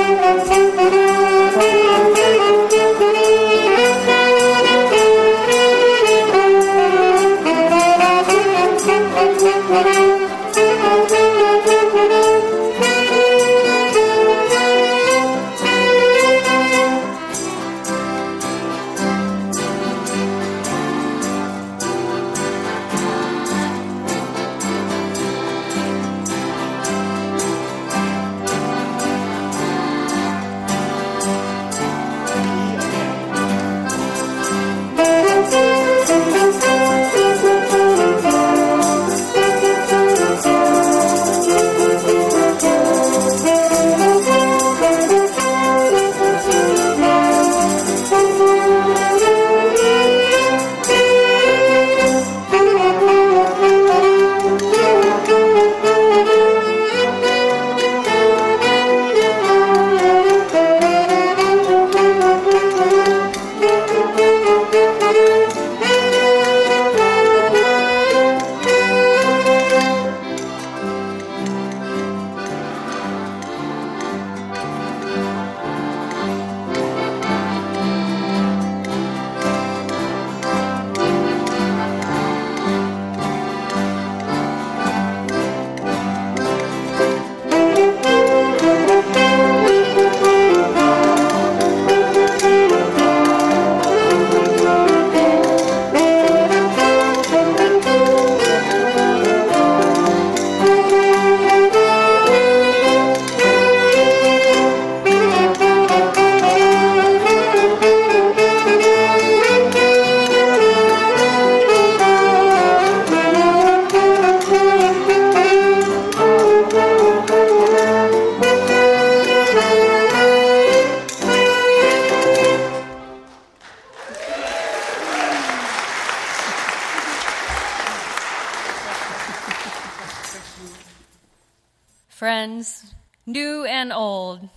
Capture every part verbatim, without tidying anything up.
Friends, new and old,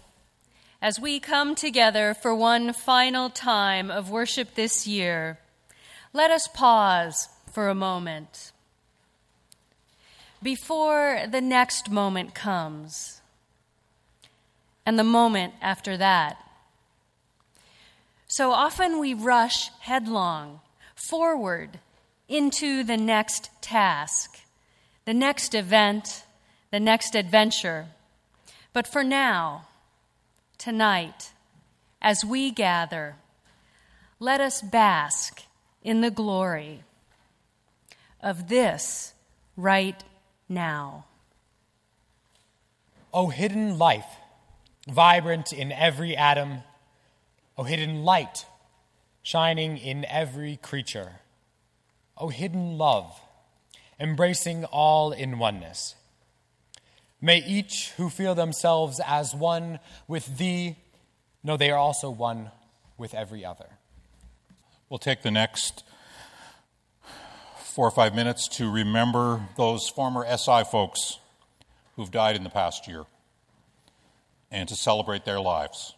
as we come together for one final time of worship this year, let us pause for a moment. Before the next moment comes, and the moment after that. So often we rush headlong forward into the next task, the next event, the next adventure. But for now, tonight, as we gather, let us bask in the glory of this right now. O hidden life, vibrant in every atom, O hidden light, shining in every creature, O hidden love, embracing all in oneness. May each who feel themselves as one with thee know they are also one with every other. We'll take the next four or five minutes to remember those former S I folks who've died in the past year and to celebrate their lives.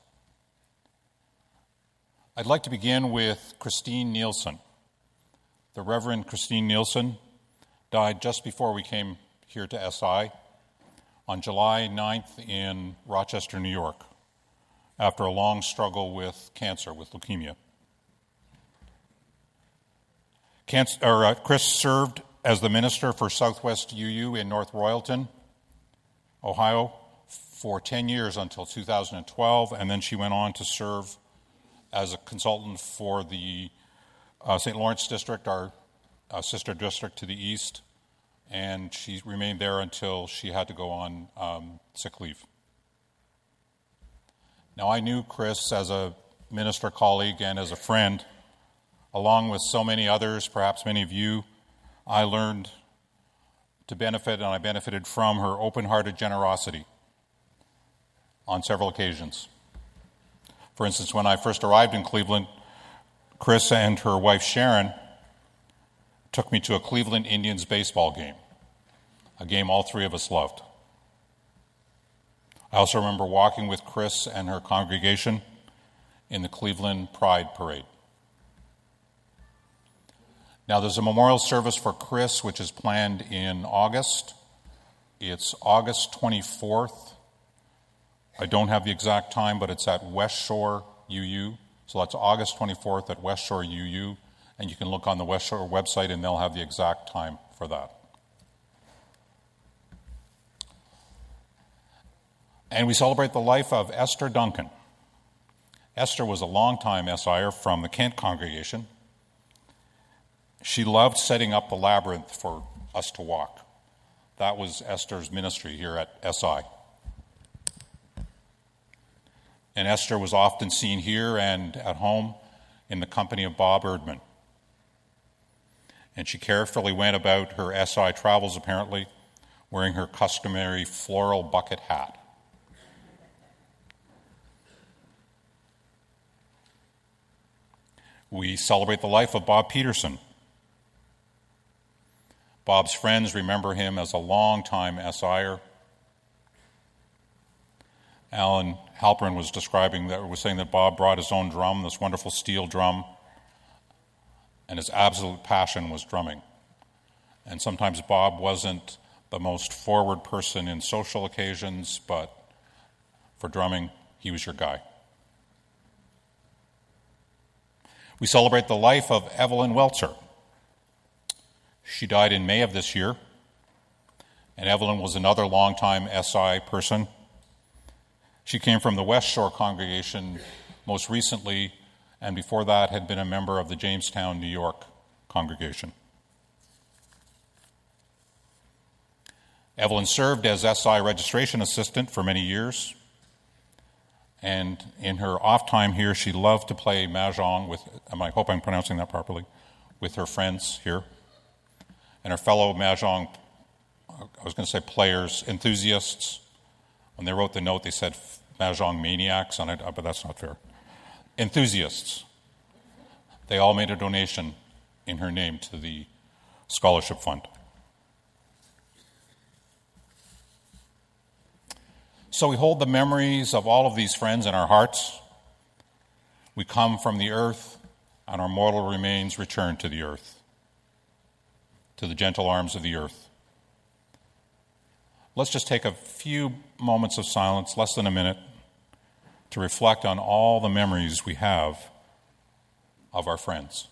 I'd like to begin with Christine Nielsen. The Reverend Christine Nielsen died just before we came here to S I on July ninth in Rochester, New York, after a long struggle with cancer, with leukemia. Cancer, or, uh, Chris served as the minister for Southwest U U in North Royalton, Ohio, for ten years until two thousand twelve, and then she went on to serve as a consultant for the uh, Saint Lawrence District, our uh, sister district to the east, and she remained there until she had to go on um, sick leave. Now, I knew Chris as a minister colleague and as a friend. Along with so many others, perhaps many of you, I learned to benefit, and I benefited from her open-hearted generosity on several occasions. For instance, when I first arrived in Cleveland, Chris and her wife Sharon took me to a Cleveland Indians baseball game, a game all three of us loved. I also remember walking with Chris and her congregation in the Cleveland Pride Parade. Now, there's a memorial service for Chris, which is planned in August. It's August twenty-fourth I don't have the exact time, but it's at West Shore U U. So that's August twenty-fourth at West Shore U U. And you can look on the West Shore website and they'll have the exact time for that. And we celebrate the life of Esther Duncan. Esther was a longtime S I R from the Kent congregation. She loved setting up the labyrinth for us to walk. That was Esther's ministry here at S I. And Esther was often seen here and at home in the company of Bob Erdman. And she carefully went about her S I travels, apparently, wearing her customary floral bucket hat. We celebrate the life of Bob Peterson. Bob's friends remember him as a longtime S I R. Alan Halperin was describing that, was saying that Bob brought his own drum, this wonderful steel drum, and his absolute passion was drumming. And sometimes Bob wasn't the most forward person in social occasions, but for drumming, he was your guy. We celebrate the life of Evelyn Welzer. She died in May of this year, and Evelyn was another longtime S I person. She came from the West Shore congregation most recently, and before that had been a member of the Jamestown, New York congregation. Evelyn served as S I registration assistant for many years, and in her off time here, she loved to play mahjong with, I hope I'm pronouncing that properly, with her friends here. And her fellow mahjong, I was going to say players, enthusiasts. When they wrote the note, they said mahjong maniacs on it, but that's not fair. Enthusiasts. They all made a donation in her name to the scholarship fund. So we hold the memories of all of these friends in our hearts. We come from the earth, and our mortal remains return to the earth, to the gentle arms of the earth. Let's just take a few moments of silence, less than a minute, to reflect on all the memories we have of our friends.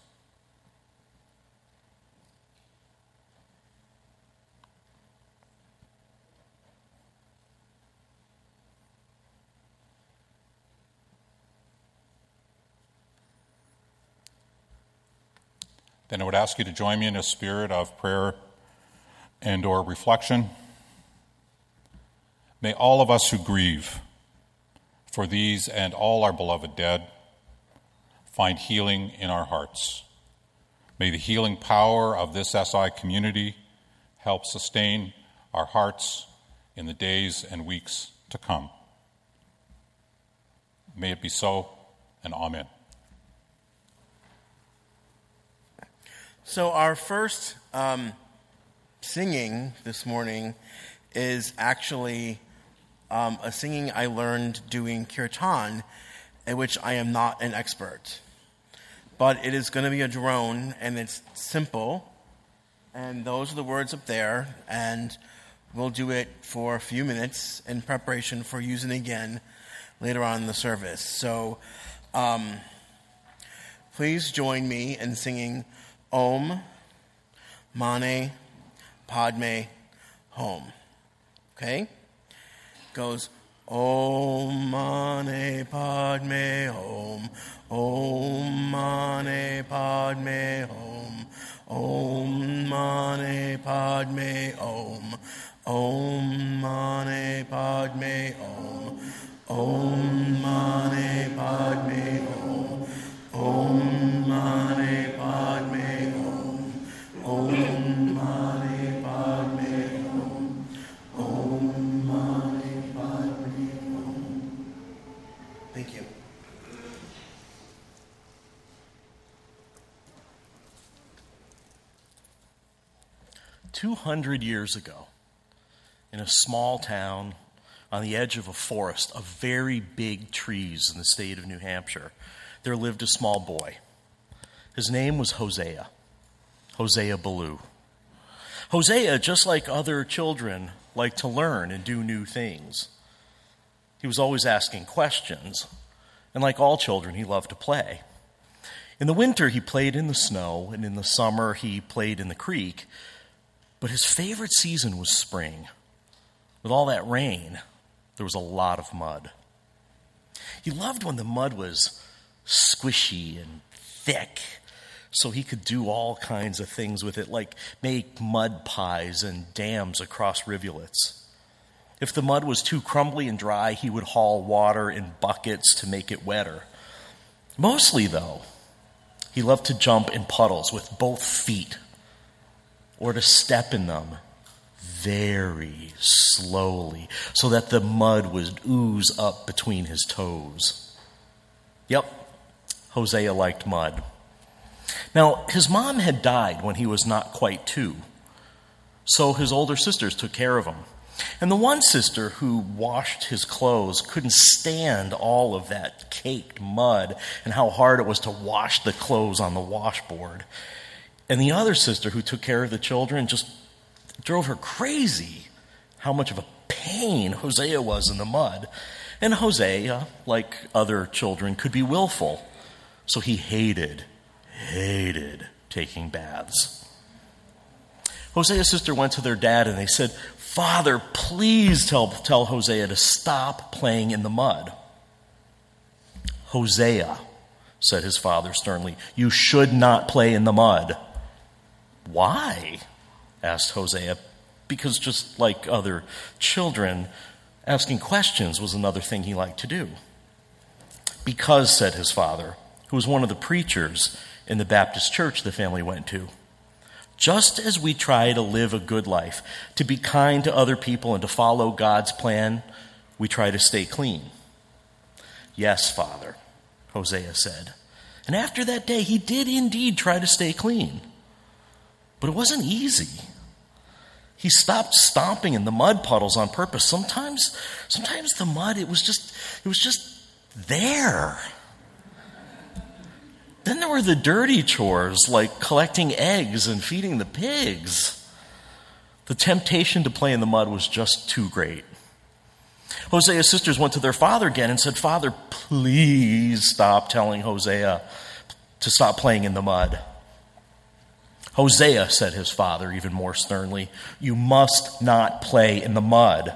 Then I would ask you to join me in a spirit of prayer and or reflection. May all of us who grieve for these and all our beloved dead find healing in our hearts. May the healing power of this S I community help sustain our hearts in the days and weeks to come. May it be so, and amen. So our first um, singing this morning is actually um, a singing I learned doing kirtan, in which I am not an expert. But it is going to be a drone, and it's simple, and those are the words up there, and we'll do it for a few minutes in preparation for using it again later on in the service. So um, please join me in singing Om Mane Padme Hum. Okay? Goes Om Mane Padme Hum. Om Mane Padme Hum. Om Mane Padme Om. Om Mane Padme Om. Om Mane Padme Om. Om Mane Padme Om. Om Mane Padme Om. Om Mane Padme Om. Thank you. Two hundred years ago, in a small town on the edge of a forest of very big trees in the state of New Hampshire, there lived a small boy. His name was Hosea, Hosea Ballou. Hosea, just like other children, liked to learn and do new things. He was always asking questions, and like all children, he loved to play. In the winter, he played in the snow, and in the summer, he played in the creek. But his favorite season was spring. With all that rain, there was a lot of mud. He loved when the mud was squishy and thick, so he could do all kinds of things with it, like make mud pies and dams across rivulets. If the mud was too crumbly and dry, he would haul water in buckets to make it wetter. Mostly, though, he loved to jump in puddles with both feet, or to step in them very slowly so that the mud would ooze up between his toes. Yep, Hosea liked mud. Now, his mom had died when he was not quite two, so his older sisters took care of him. And the one sister who washed his clothes couldn't stand all of that caked mud and how hard it was to wash the clothes on the washboard. And the other sister who took care of the children just drove her crazy how much of a pain Hosea was in the mud. And Hosea, like other children, could be willful. So he hated, hated taking baths. Hosea's sister went to their dad and they said, "Father, please tell, tell Hosea to stop playing in the mud." "Hosea," said his father sternly, "you should not play in the mud." "Why?" asked Hosea, because just like other children, asking questions was another thing he liked to do. "Because," said his father, who was one of the preachers in the Baptist church the family went to, "just as we try to live a good life, to be kind to other people and to follow God's plan, we try to stay clean." "Yes, Father," Hosea said. And after that day, he did indeed try to stay clean. But it wasn't easy. He stopped stomping in the mud puddles on purpose. Sometimes, sometimes the mud, it was just, it was just there. Then there were the dirty chores, like collecting eggs and feeding the pigs. The temptation to play in the mud was just too great. Hosea's sisters went to their father again and said, "Father, please stop telling Hosea to stop playing in the mud." "Hosea," said his father even more sternly, "you must not play in the mud."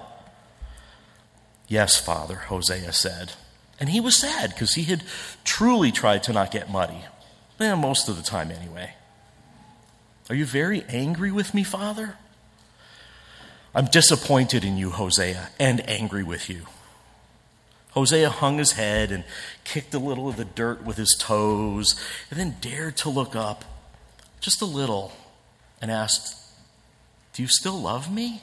"Yes, Father," Hosea said. And he was sad because he had truly tried to not get muddy. Eh, most of the time anyway. "Are you very angry with me, Father?" "I'm disappointed in you, Hosea, and angry with you." Hosea hung his head and kicked a little of the dirt with his toes, and then dared to look up just a little and asked, "Do you still love me?"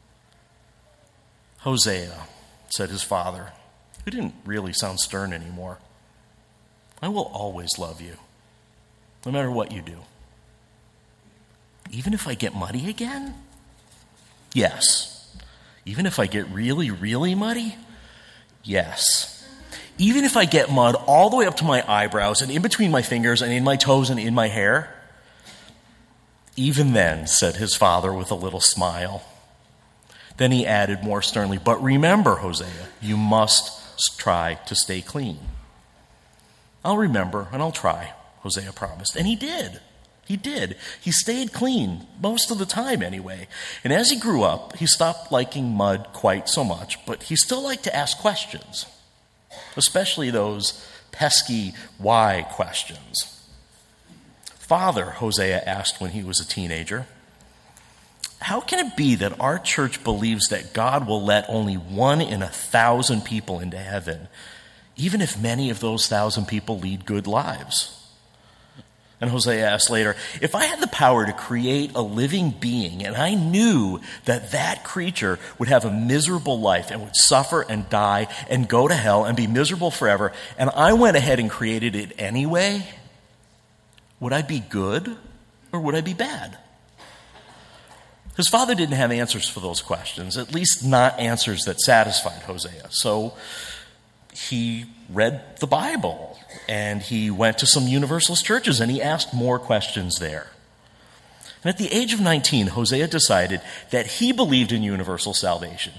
"Hosea," said his father, who didn't really sound stern anymore, "I will always love you, no matter what you do." "Even if I get muddy again?" "Yes." "Even if I get really, really muddy?" "Yes." "Even if I get mud all the way up to my eyebrows and in between my fingers and in my toes and in my hair?" "Even then," said his father with a little smile. Then he added more sternly, "But remember, Hosea, you must try to stay clean." "I'll remember and I'll try," Hosea promised. And he did. He did. He stayed clean, most of the time anyway. And as he grew up, he stopped liking mud quite so much, but he still liked to ask questions, especially those pesky why questions. "Father," Hosea asked when he was a teenager, "how can it be that our church believes that God will let only one in a thousand people into heaven, even if many of those thousand people lead good lives?" And Hosea asked later, "If I had the power to create a living being and I knew that that creature would have a miserable life and would suffer and die and go to hell and be miserable forever, and I went ahead and created it anyway, would I be good or would I be bad?" His father didn't have answers for those questions, at least not answers that satisfied Hosea. So he read the Bible, and he went to some Universalist churches, and he asked more questions there. And at the age of nineteen, Hosea decided that he believed in universal salvation,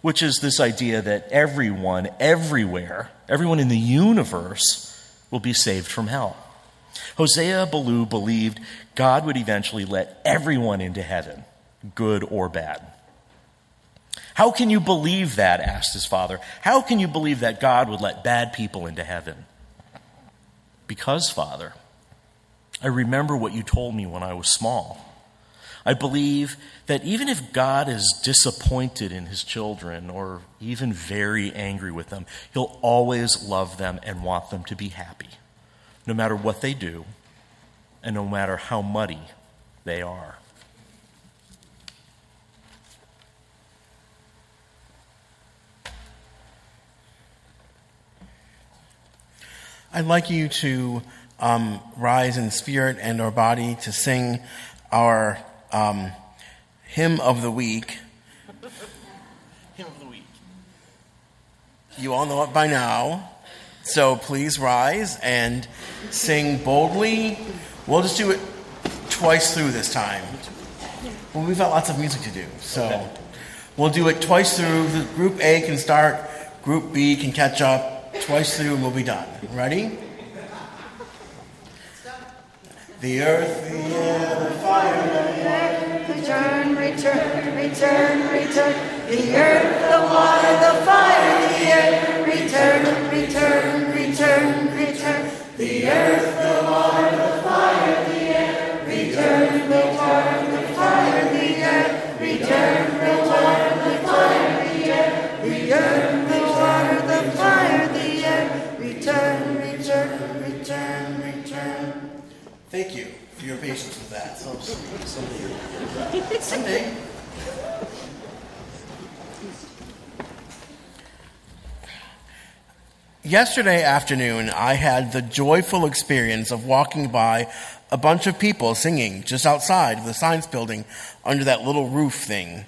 which is this idea that everyone, everywhere, everyone in the universe will be saved from hell. Hosea Ballou believed God would eventually let everyone into heaven, good or bad. How can you believe that? Asked his father. How can you believe that God would let bad people into heaven? Because, Father, I remember what you told me when I was small. I believe that even if God is disappointed in his children or even very angry with them, he'll always love them and want them to be happy, no matter what they do and no matter how muddy they are. I'd like you to um, rise in spirit and our body to sing our um, hymn of the week. Hymn of the week. You all know it by now, so please rise and sing boldly. We'll just do it twice through this time. Well, we've got lots of music to do, so okay. We'll do it twice through. The group A can start, group B can catch up. Twice through and we'll be done. Ready? The earth, the air, the fire, the air, return, return, return, return. The earth, the water, the fire, the air, return, return, return, return. The earth, the water, the fire, the air, return, the water, the fire, the air, return, the water, the fire, the air, return, the water, the fire, the air, return, return, return, return. Thank you for your patience with that. Someday. Someday. Yesterday afternoon, I had the joyful experience of walking by a bunch of people singing just outside of the science building under that little roof thing.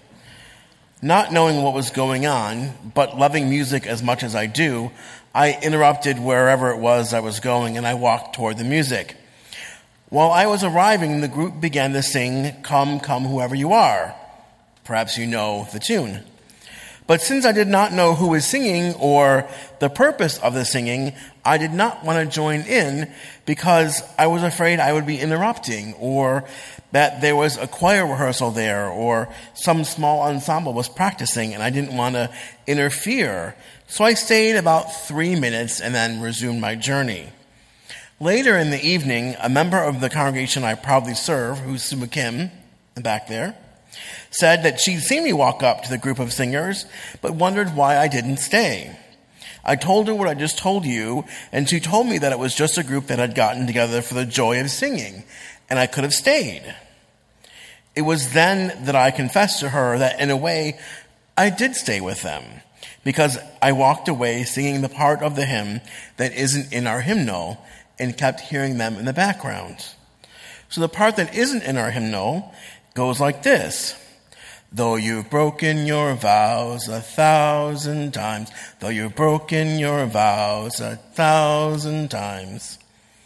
Not knowing what was going on, but loving music as much as I do, I interrupted wherever it was I was going and I walked toward the music. While I was arriving, the group began to sing, "Come, Come, Whoever You Are." Perhaps you know the tune. But since I did not know who was singing or the purpose of the singing, I did not want to join in because I was afraid I would be interrupting or that there was a choir rehearsal there or some small ensemble was practicing and I didn't want to interfere. So I stayed about three minutes and then resumed my journey. Later in the evening, a member of the congregation I proudly serve, who's Sue McKim, back there, said that she'd seen me walk up to the group of singers, but wondered why I didn't stay. I told her what I just told you, and she told me that it was just a group that had gotten together for the joy of singing, and I could have stayed. It was then that I confessed to her that, in a way, I did stay with them, because I walked away singing the part of the hymn that isn't in our hymnal, and kept hearing them in the background. So the part that isn't in our hymnal goes like this. Though you've broken your vows a thousand times, though you've broken your vows a thousand times.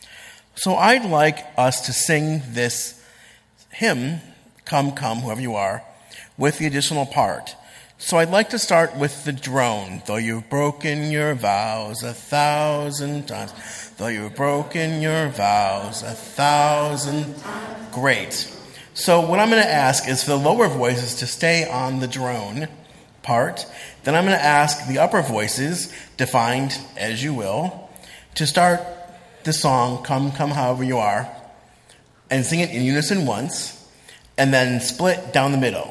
So I'd like us to sing this hymn, Come, Come, Whoever You Are, with the additional part. So I'd like to start with the drone. Though you've broken your vows a thousand times, though you've broken your vows a thousand times. Great. So what I'm going to ask is for the lower voices to stay on the drone part. Then I'm going to ask the upper voices, defined as you will, to start the song, Come, Come, However You Are, and sing it in unison once, and then split down the middle.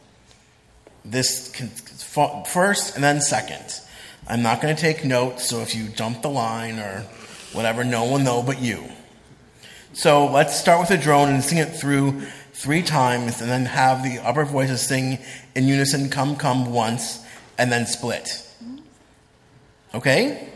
This can, first and then second. I'm not going to take notes, so if you jump the line or whatever, no one will know but you. So let's start with the drone and sing it through three times, and then have the upper voices sing in unison, Come, Come, once, and then split. Okay?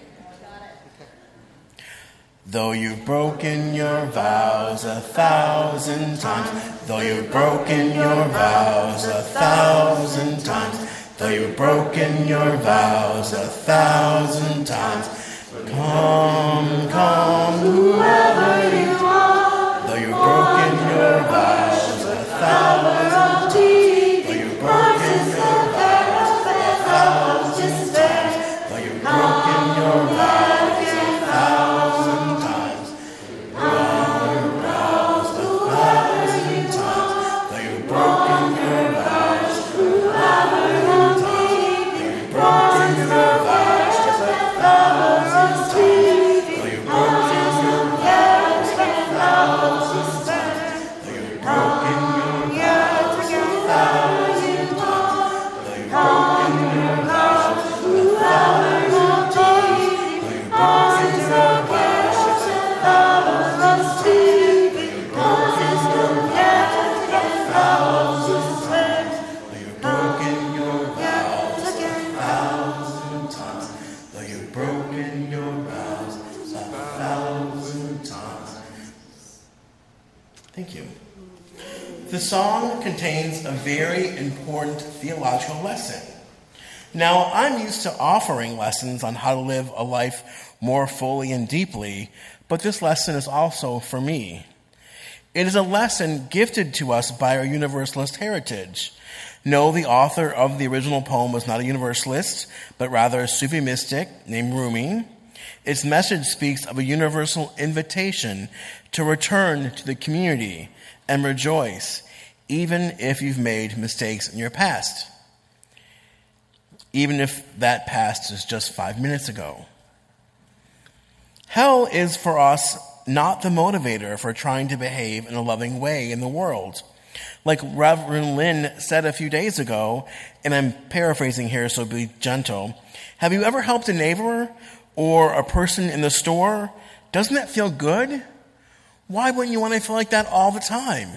Though you've broken your vows a thousand times, though you've broken your vows a thousand times, though you've broken your vows a thousand times, come, come, whoever you are, though you've broken your vows a thousand times, though you've broken your vows a thousand broken your vows a thousand times. Thank you. The song contains a very important theological lesson. Now, I'm used to offering lessons on how to live a life more fully and deeply, but this lesson is also for me. It is a lesson gifted to us by our Universalist heritage. No, the author of the original poem was not a Universalist, but rather a Sufi mystic named Rumi. Its message speaks of a universal invitation to return to the community and rejoice, even if you've made mistakes in your past, even if that past is just five minutes ago. Hell is for us not the motivator for trying to behave in a loving way in the world. Like Reverend Lynn said a few days ago, and I'm paraphrasing here, so be gentle, have you ever helped a neighbor or a person in the store? Doesn't that feel good? Why wouldn't you want to feel like that all the time?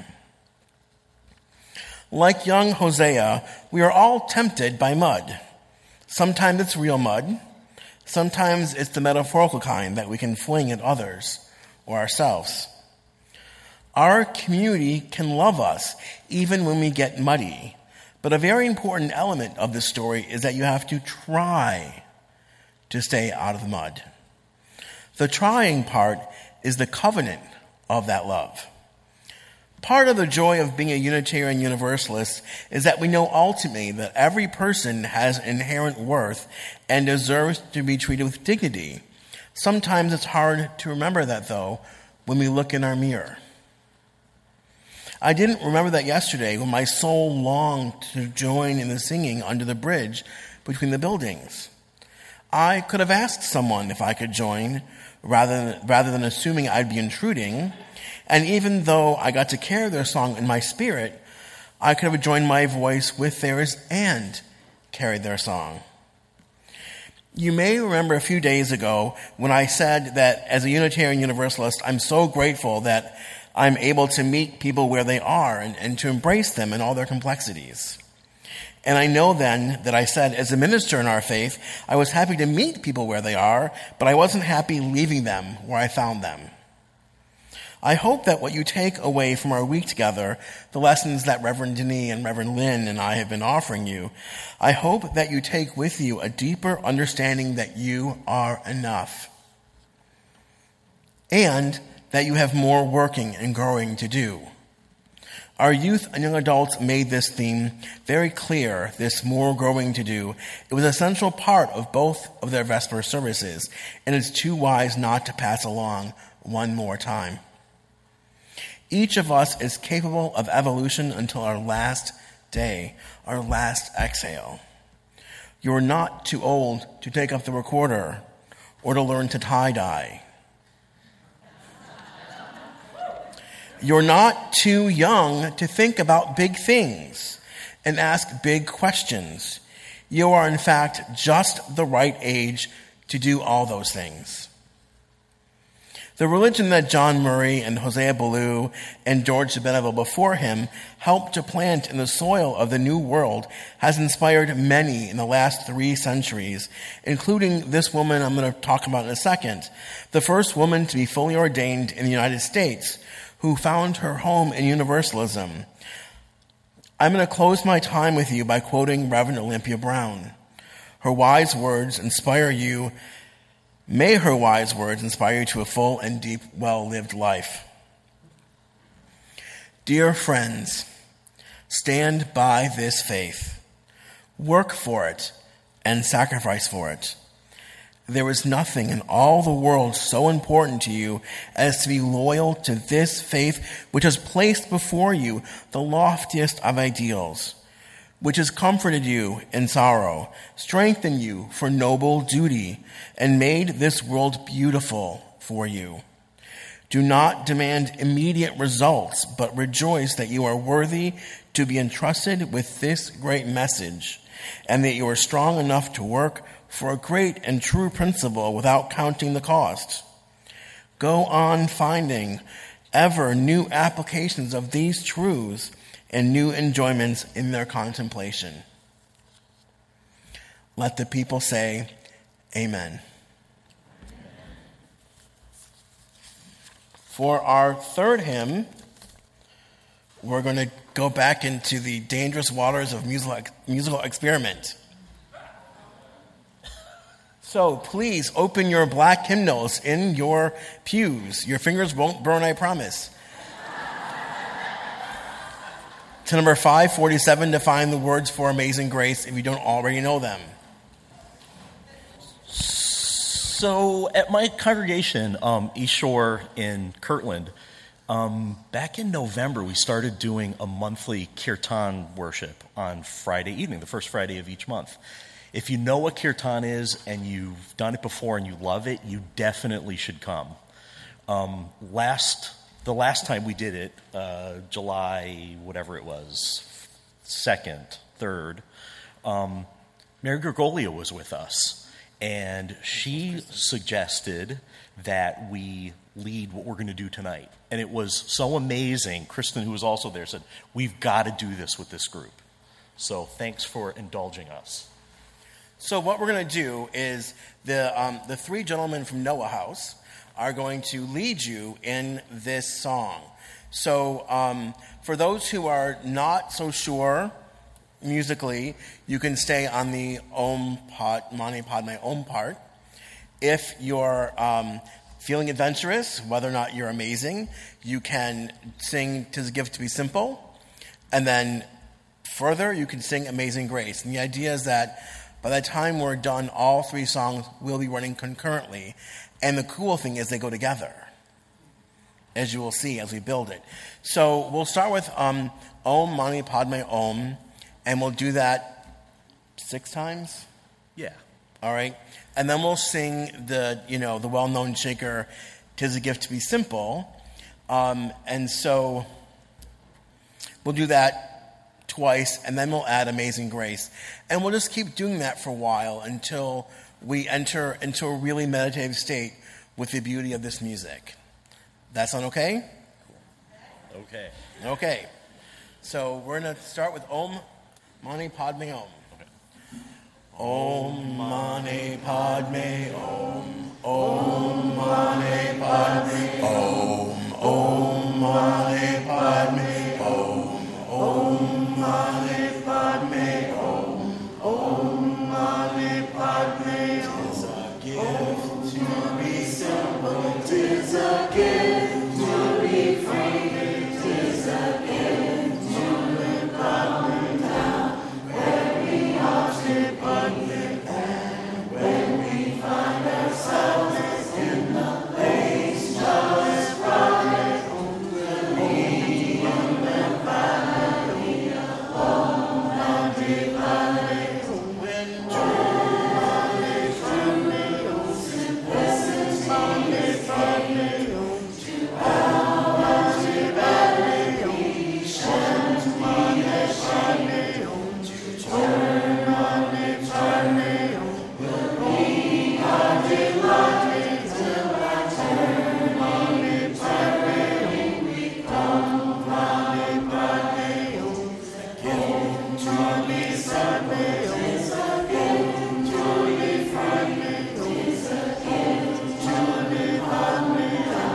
Like young Hosea, we are all tempted by mud. Sometimes it's real mud. Sometimes it's the metaphorical kind that we can fling at others or ourselves. Our community can love us even when we get muddy. But a very important element of this story is that you have to try to stay out of the mud. The trying part is the covenant of that love. Part of the joy of being a Unitarian Universalist is that we know ultimately that every person has inherent worth and deserves to be treated with dignity. Sometimes it's hard to remember that, though, when we look in our mirror. I didn't remember that yesterday when my soul longed to join in the singing under the bridge between the buildings. I could have asked someone if I could join rather than, rather than assuming I'd be intruding. And even though I got to carry their song in my spirit, I could have joined my voice with theirs and carried their song. You may remember a few days ago when I said that as a Unitarian Universalist, I'm so grateful that I'm able to meet people where they are and, and to embrace them in all their complexities. And I know then that I said, as a minister in our faith, I was happy to meet people where they are, but I wasn't happy leaving them where I found them. I hope that what you take away from our week together, the lessons that Reverend Denis and Reverend Lynn and I have been offering you, I hope that you take with you a deeper understanding that you are enough. And that you have more working and growing to do. Our youth and young adults made this theme very clear, this more growing to do. It was an essential part of both of their Vesper services, and it's too wise not to pass along one more time. Each of us is capable of evolution until our last day, our last exhale. You're not too old to take up the recorder or to learn to tie-dye. You're not too young to think about big things and ask big questions. You are, in fact, just the right age to do all those things. The religion that John Murray and Hosea Ballou and George de Benneville before him helped to plant in the soil of the New World has inspired many in the last three centuries, including this woman I'm going to talk about in a second, the first woman to be fully ordained in the United States, who found her home in Universalism. I'm going to close my time with you by quoting Reverend Olympia Brown. Her wise words inspire you. May her wise words inspire you to a full and deep, well-lived life. Dear friends, stand by this faith. Work for it and sacrifice for it. There is nothing in all the world so important to you as to be loyal to this faith which has placed before you the loftiest of ideals, which has comforted you in sorrow, strengthened you for noble duty, and made this world beautiful for you. Do not demand immediate results, but rejoice that you are worthy to be entrusted with this great message, and that you are strong enough to work for a great and true principle without counting the cost. Go on finding ever new applications of these truths and new enjoyments in their contemplation. Let the people say, Amen. For our third hymn, we're going to go back into the dangerous waters of musical, musical experiment. So please open your black hymnals in your pews. Your fingers won't burn, I promise. To number five forty-seven to find the words for Amazing Grace if you don't already know them. So at my congregation, um, East Shore in Kirtland, um, back in November, we started doing a monthly kirtan worship on Friday evening, the first Friday of each month. If you know what kirtan is and you've done it before and you love it, you definitely should come. Um, last, the last time we did it, uh, July, whatever it was, second, third, um, Mary Gregolia was with us, and she suggested that we lead what we're going to do tonight. And it was so amazing. Kristen, who was also there, said, we've got to do this with this group. So thanks for indulging us. So what we're going to do is the um, the three gentlemen from Noah House are going to lead you in this song. So um, for those who are not so sure musically, you can stay on the Om Pad, Mani Padme Om part. If you're um, feeling adventurous, whether or not you're amazing, you can sing "'Tis a Gift to Be Simple," and then further you can sing "Amazing Grace." And the idea is that by the time we're done, all three songs will be running concurrently. And the cool thing is they go together, as you will see as we build it. So we'll start with um, Om Mani Padme Om, and we'll do that six times? Yeah. All right. And then we'll sing the, you know, the well-known shaker, "'Tis a Gift to Be Simple." Um, and so we'll do that twice, and then we'll add Amazing Grace. And we'll just keep doing that for a while until we enter into a really meditative state with the beauty of this music. That sound okay? Okay. Okay. So we're going to start with Om Mani Padme Om. Okay. Om Mani Padme Om. Om Mani Padme Om. Om Mani Padme Om. Om Mani Padme Om. Om Mani Padme Om. 'Tis a gift to be simple. 'Tis a gift to be free. 'Tis a gift to live Padme down. When we often Padme, and when we find ourselves in the place just Padme, we'll be in the Padme. Om Mani Padme. When Padme, Padme, Om, simplicity is Padme. To Padme, Padme, Shant Mani Padme. To turn Mani Padme, will be our delight. Till I turn Mani Padme, we come Mani Padme. Gift to be simple is a gift to be free. Is a gift to be Padme.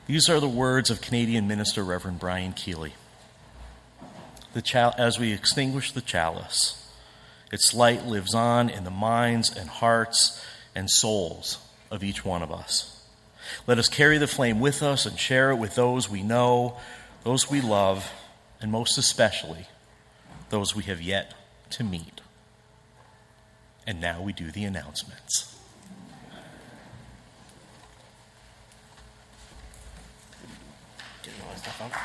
These are the words of Canadian minister Reverend Brian Keeley. The chal- as we extinguish the chalice, its light lives on in the minds and hearts and souls of each one of us. Let us carry the flame with us and share it with those we know, those we love, and most especially, those we have yet to meet. And now we do the announcements. Getting all that stuff out.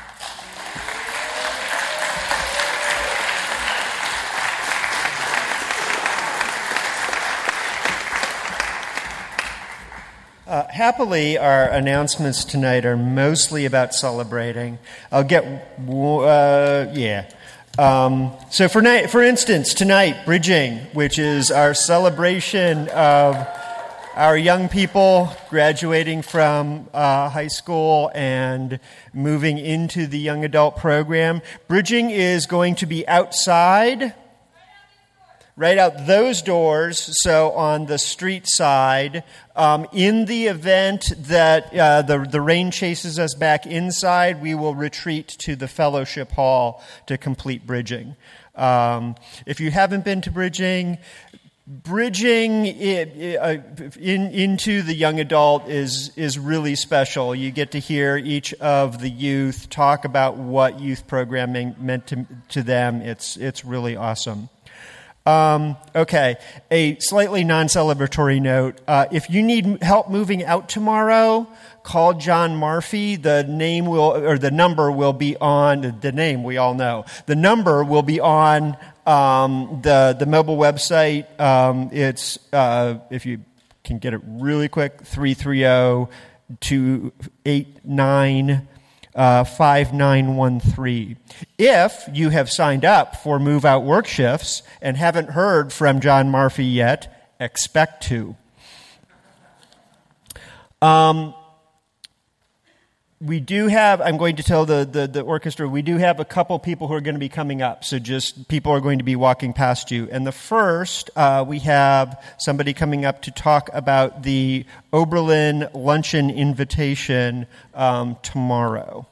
Uh, happily, our announcements tonight are mostly about celebrating. I'll get, uh, yeah. Um, so for, night, for instance, tonight, Bridging, which is our celebration of our young people graduating from uh, high school and moving into the young adult program. Bridging is going to be outside, right out those doors, so on the street side. Um, in the event that uh, the, the rain chases us back inside, we will retreat to the fellowship hall to complete Bridging. Um, if you haven't been to Bridging, Bridging it, it, uh, in, into the young adult is is really special. You get to hear each of the youth talk about what youth programming meant to, to them. It's it's really awesome. Um, okay, a slightly non-celebratory note. Uh, if you need help moving out tomorrow, call John Murphy. The name will, or the number will be on, the name we all know. The number will be on um, the, the mobile website. Um, it's, uh, if you can get it really quick, three three zero, two eight nine, five nine one three. If you have signed up for Move Out work shifts and haven't heard from John Murphy yet, expect to. Um, we do have, I'm going to tell the, the, the orchestra, we do have a couple people who are going to be coming up, so just people are going to be walking past you. And the first, uh, we have somebody coming up to talk about the Oberlin Luncheon Invitation um, tomorrow.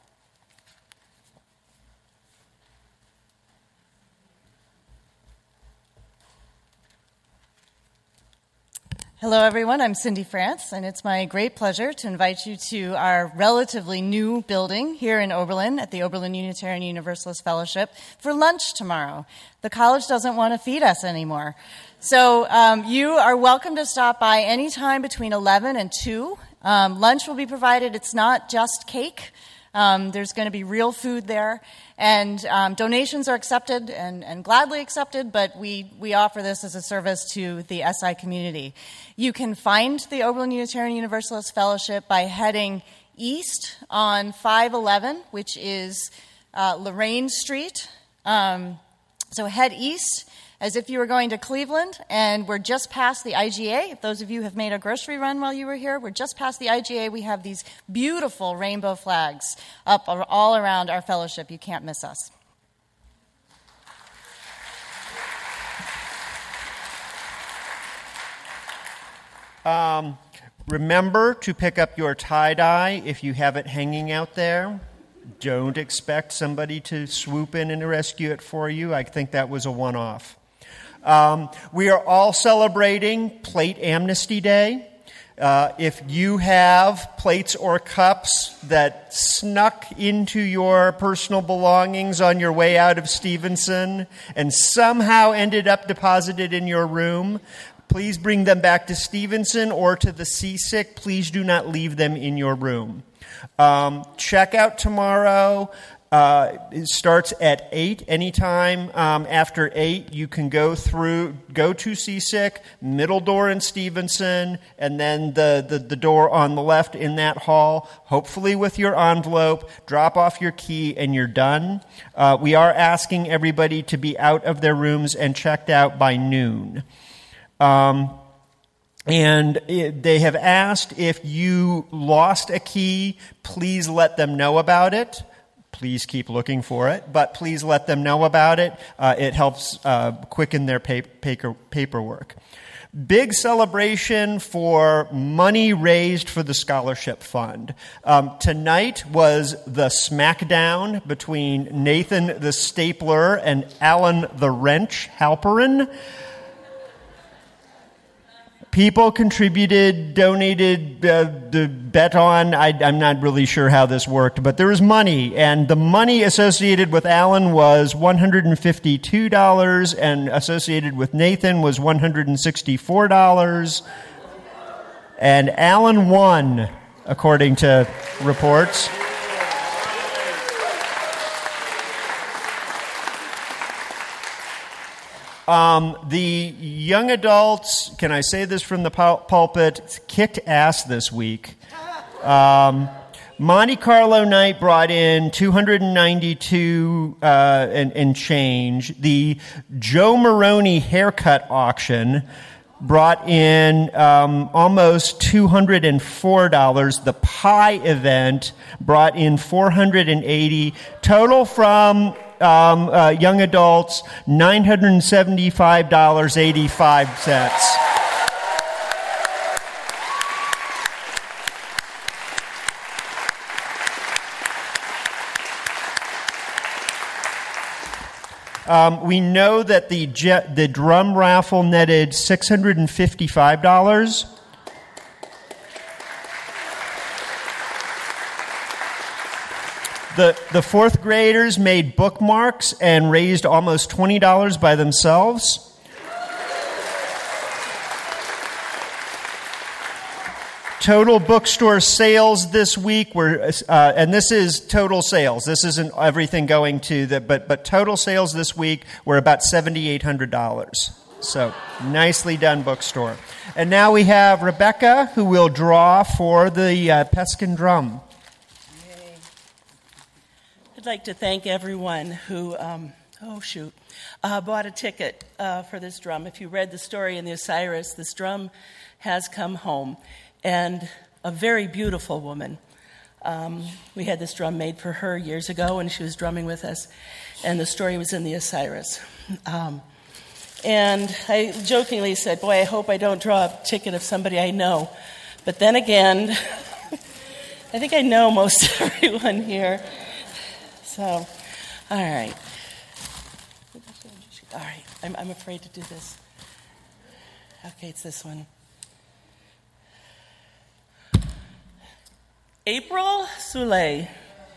Hello, everyone. I'm Cindy France, and it's my great pleasure to invite you to our relatively new building here in Oberlin at the Oberlin Unitarian Universalist Fellowship for lunch tomorrow. The college doesn't want to feed us anymore. So um, you are welcome to stop by anytime between eleven and two. Um, lunch will be provided. It's not just cake. Um, there's going to be real food there, and um, donations are accepted and, and gladly accepted, but we, we offer this as a service to the S I community. You can find the Oberlin Unitarian Universalist Fellowship by heading east on five eleven, which is uh, Lorraine Street. Um, so head east as if you were going to Cleveland, and we're just past the I G A. If those of you have made a grocery run while you were here, we're just past the I G A. We have these beautiful rainbow flags up all around our fellowship. You can't miss us. Um, remember to pick up your tie-dye if you have it hanging out there. Don't expect somebody to swoop in and rescue it for you. I think that was a one-off. Um, we are all celebrating Plate Amnesty Day. Uh, if you have plates or cups that snuck into your personal belongings on your way out of Stevenson and somehow ended up deposited in your room, please bring them back to Stevenson or to the Seasick. Please do not leave them in your room. Um, check out tomorrow. Uh, it starts at eight. Anytime um, after eight, you can go through, go to Seasick, middle door in Stevenson, and then the, the, the door on the left in that hall, hopefully with your envelope, drop off your key, and you're done. Uh, we are asking everybody to be out of their rooms and checked out by noon. Um, and it, they have asked if you lost a key, please let them know about it. Please keep looking for it, but please let them know about it. Uh, it helps uh, quicken their paper, paper, paperwork. big celebration for money raised for the scholarship fund. Um, tonight was the smackdown between Nathan the Stapler and Alan the Wrench Halperin. People contributed, donated, uh, the bet on. I, I'm not really sure how this worked, but there was money. And the money associated with Alan was one hundred fifty-two dollars, and associated with Nathan was one hundred sixty-four dollars. And Alan won, according to reports. Um, the young adults, can I say this from the pul- pulpit, kicked ass this week. Um, Monte Carlo night brought in two hundred ninety-two uh, and, and change. The Joe Maroney haircut auction brought in um, almost two hundred four dollars. The pie event brought in four hundred eighty dollars. Total from Um, uh, young adults, nine hundred seventy-five dollars and eighty-five cents. Um, we know that the jet, the drum raffle netted six hundred fifty-five dollars. The, the fourth graders made bookmarks and raised almost twenty dollars by themselves. Total bookstore sales this week were, uh, and this is total sales. This isn't everything going to the, but, but total sales this week were about seven thousand eight hundred dollars. So nicely done, bookstore. And now we have Rebecca, who will draw for the uh, Peskin drum. I'd like to thank everyone who, um, oh shoot, uh, bought a ticket uh, for this drum. If you read the story in the Osiris, this drum has come home. And a very beautiful woman. Um, we had this drum made for her years ago when she was drumming with us. And the story was in the Osiris. Um, and I jokingly said, boy, I hope I don't draw a ticket of somebody I know. But then again, I think I know most everyone here. So, all right. All right, I'm, I'm afraid to do this. Okay, it's this one. April Soule.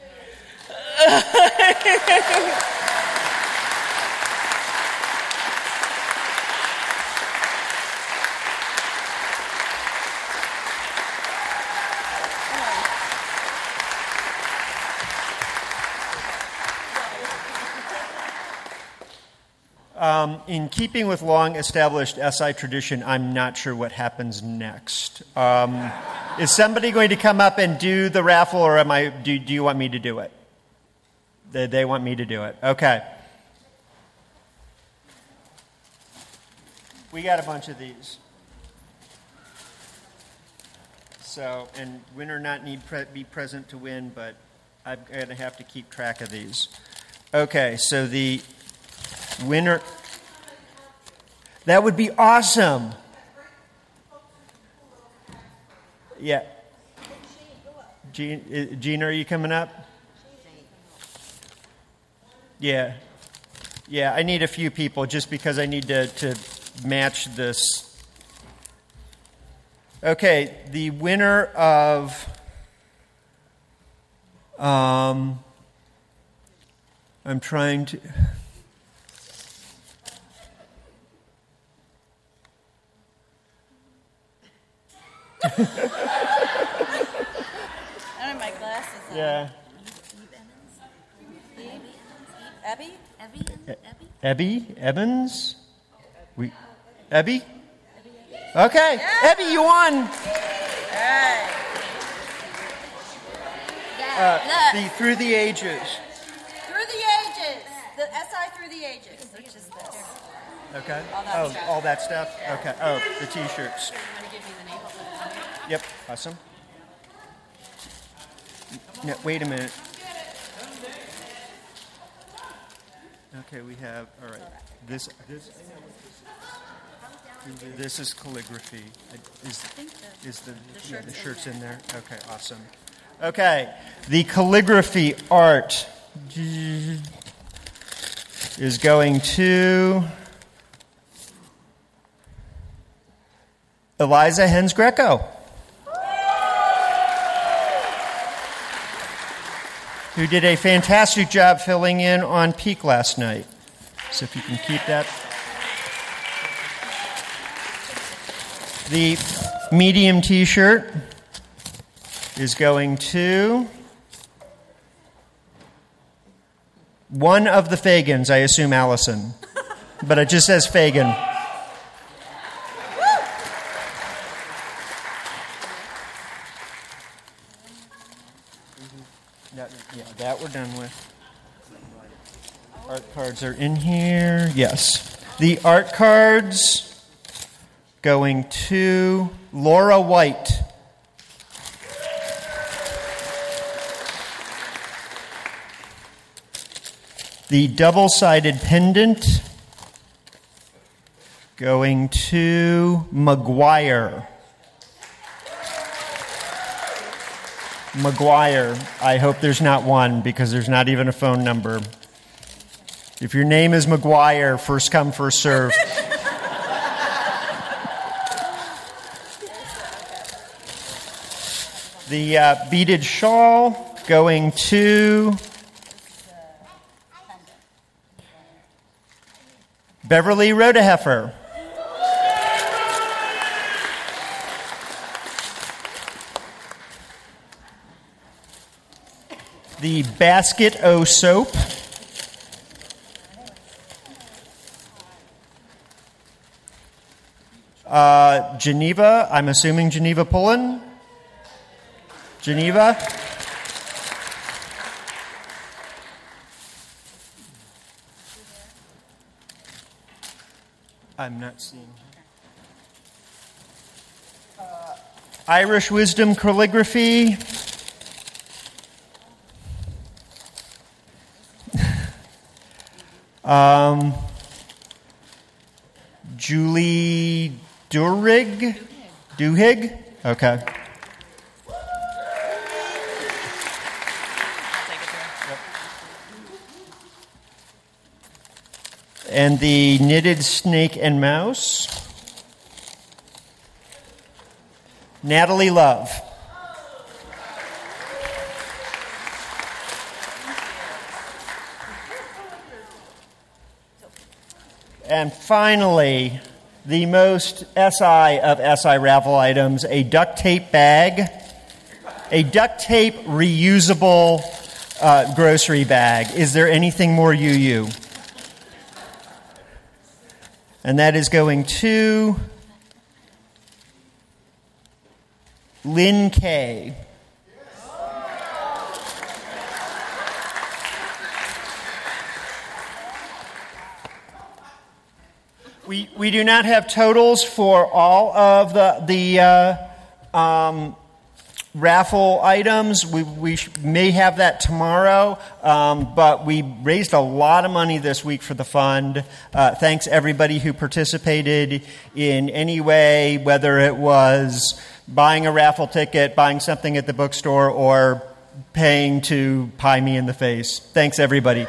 Um, in keeping with long-established S I tradition, I'm not sure what happens next. Um, is somebody going to come up and do the raffle, or am I? Do, do you want me to do it? They, they want me to do it. Okay. We got a bunch of these. So, and winner not need pre- be present to win, but I'm going to have to keep track of these. Okay, so the winner. That would be awesome. Yeah. Gene, Gina, are you coming up? Yeah. Yeah, I need a few people just because I need to, to match this. Okay, the winner of um, I'm trying to I don't have my glasses on. Yeah. Abby? Abby Evans? We Abby? Okay. Yeah. Abby, you won. All right. Uh, the Through the Ages. Through the Ages. The S I Through the Ages. Which is this. Okay. All that oh, stuff. all that stuff? Yeah. Okay. Oh, the T-shirts. Yep. Awesome. No, wait a minute. Okay, we have, all right. This, this. This is calligraphy. Is, is the, yeah, the shirt's in there? Okay, awesome. Okay, the calligraphy art is going to Eliza Hens Greco, who did a fantastic job filling in on Peak last night. So if you can keep that. The medium t-shirt is going to one of the Fagans, I assume Allison, but it just says Fagan. That, yeah, that we're done with. Art cards are in here. Yes. The art cards going to Laura White. The double-sided pendant going to McGuire. McGuire. I hope there's not one because there's not even a phone number. If your name is McGuire, first come, first serve. The uh, beaded shawl going to Beverly Rodeheffer. The Basket O soap. Uh, Geneva, I'm assuming Geneva Pullen. Geneva. I'm not seeing. Uh, Irish Wisdom Calligraphy. um, Julie Duhigg? Duhigg? Okay. And the Knitted Snake and Mouse, Natalie Love. And finally, the most S I of S I raffle items, a duct tape bag, a duct tape reusable uh, grocery bag. Is there anything more U U? And that is going to Lynn Kay. We we do not have totals for all of the the uh, um, raffle items. We we sh- may have that tomorrow, um, but we raised a lot of money this week for the fund. Uh, thanks everybody who participated in any way, whether it was buying a raffle ticket, buying something at the bookstore, or paying to pie me in the face. Thanks everybody.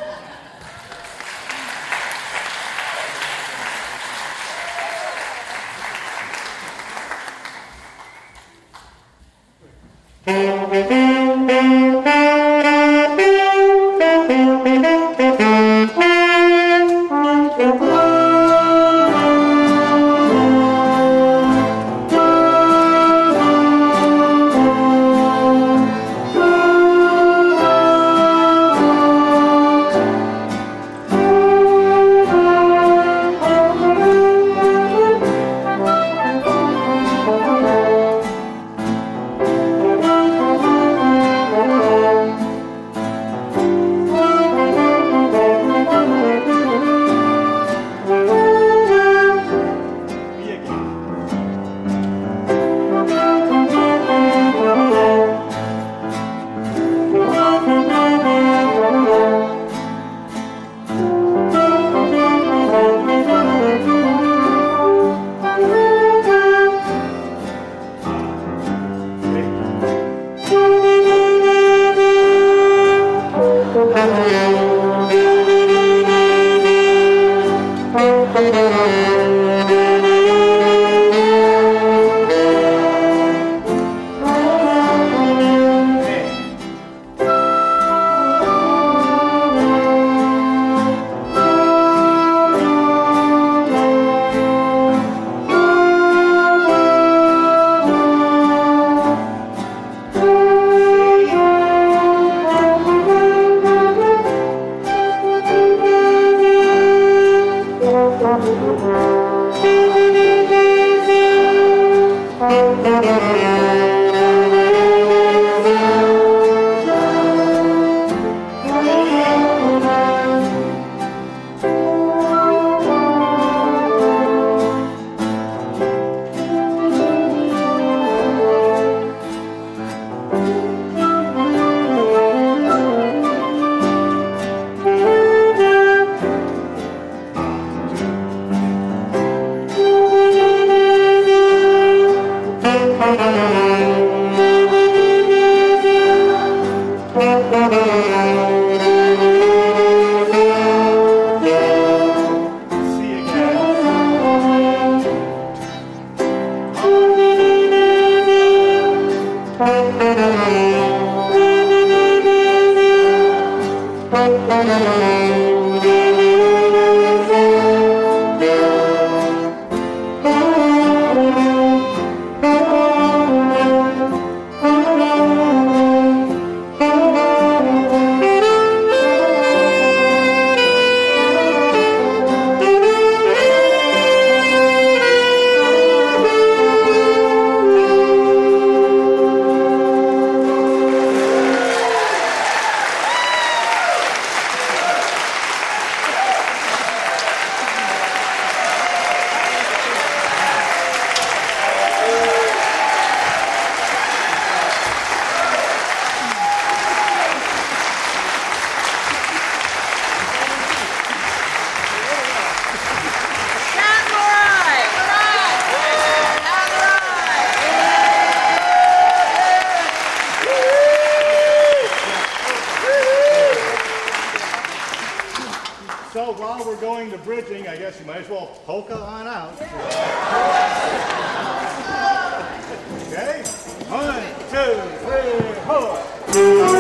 So while we're going to bridging, I guess you might as well polka on out. Okay? One, two, three, four.